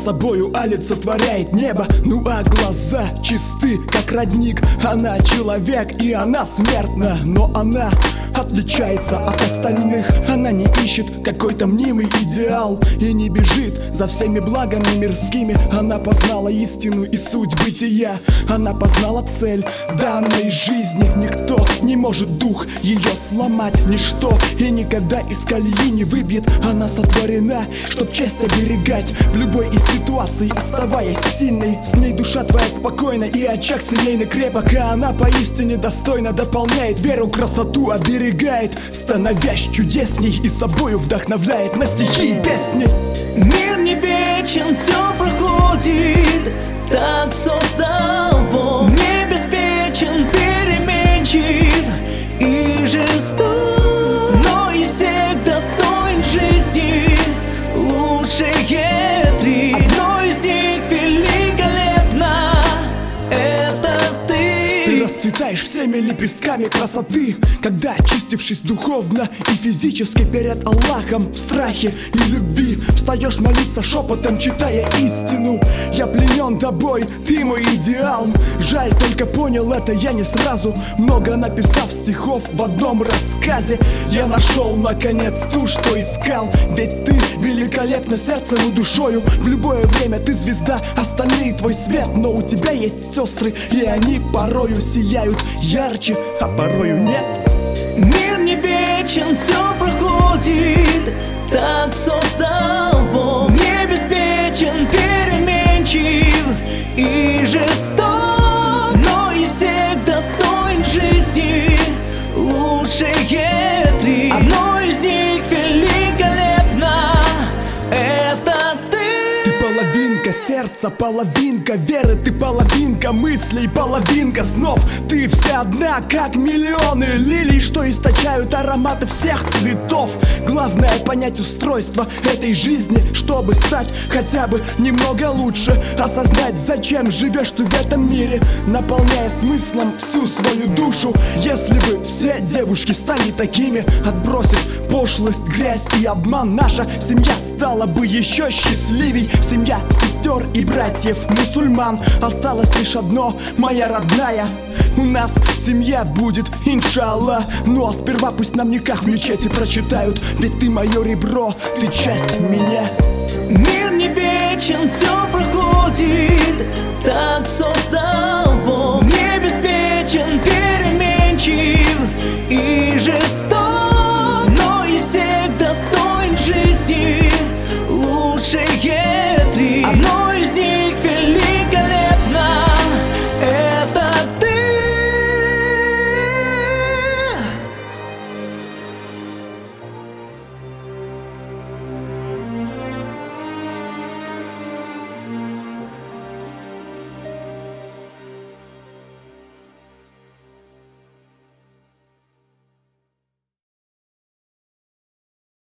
собою олицетворяет небо. Ну а глаза чисты, как родник. Она человек и она смертна, но она отличается от остальных. Она не ищет какой-то мнимый идеал и не бежит за всеми благами мирскими. Она познала истину и суть бытия. Она познала цель данной жизни. Никто не может дух ее сломать, ничто и никогда из колеи не выбьет. Она сотворена, чтоб честь оберегать в любой из ситуаций, оставаясь сильной. С ней душа твоя спокойна и очаг семейный крепок. И она поистине достойно дополняет веру, красоту оберегает, становясь чудесней и собою вдохновляет на стихи и песни. Мир не вечен, все проходит, так создал Бог. Не беспечен, переменчив и жесток, но и всех достоин жизни лучшие три. Одно из них великолепно, это ты. Ты расцветаешь всеми лепестками красоты, когда, очистившись духовно и физически перед Аллахом, в страхе и любви встаешь молиться шепотом, читая истину. Я пленен тобой, ты мой идеал. Жаль, только понял это я не сразу, много написав стихов в одном рассказе. Я нашел наконец ту, что искал. Ведь ты великолепна сердцем и душою. В любое время ты звезда, остальные твой свет. Но у тебя есть сестры, и они порою сияют ярче, а порою нет. Мир не вечен, все проходит, так создал Бог. Не беспечен, переменчив и жесток, но и всех достоин жизни лучшие три. Одно из них великолепно, это ты. Ты половинка сердца, половинка веры. Ты половинка мыслей, половинка снов. Ты вся одна, как миллионы лилий, что источают ароматы всех цветов. Главное понять устройство этой жизни, чтобы стать хотя бы немного лучше. Осознать, зачем живешь ты в этом мире, наполняя смыслом всю свою душу. Если бы все девушки стали такими, отбросив пошлость, грязь и обман, наша семья стала бы еще счастливей. Семья сестер и братьев мусульман. Осталось лишь одно, моя родная. У нас семья будет, иншаллах. Ну а сперва пусть нам никах в мечети прочитают, ведь ты мое ребро, ты часть меня. Мир не вечен, все проходит, так создал